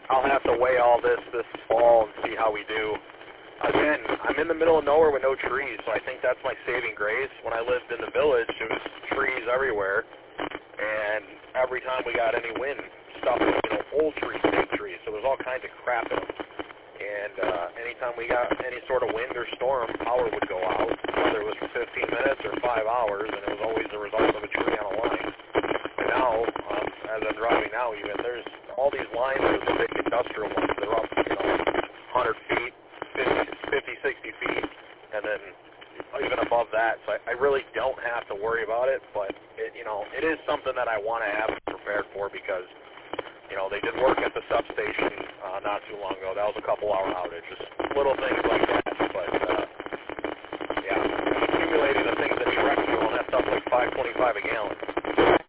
I'll have to weigh all this fall and see how we do. Again, I'm in the middle of nowhere with no trees, so I think that's my saving grace. When I lived in the village, there was trees everywhere, and every time we got any wind, stuff, old trees, big trees, so there's all kinds of crap in them. And anytime we got any sort of wind or storm, power would go out, whether it was for 15 minutes or 5 hours, and it was always the result of a tree on a line. And now, as I'm driving now even, there's all these lines, are the big industrial ones, they're up, 100 feet, 50, 60 feet, and then even above that. So I really don't have to worry about it, but it is something that I want to have prepared for because, they did work at the substation not too long ago. That was a couple-hour outage, just little things like that. But, yeah, accumulating the things that need wreck fuel, and that stuff's like $5.25 a gallon.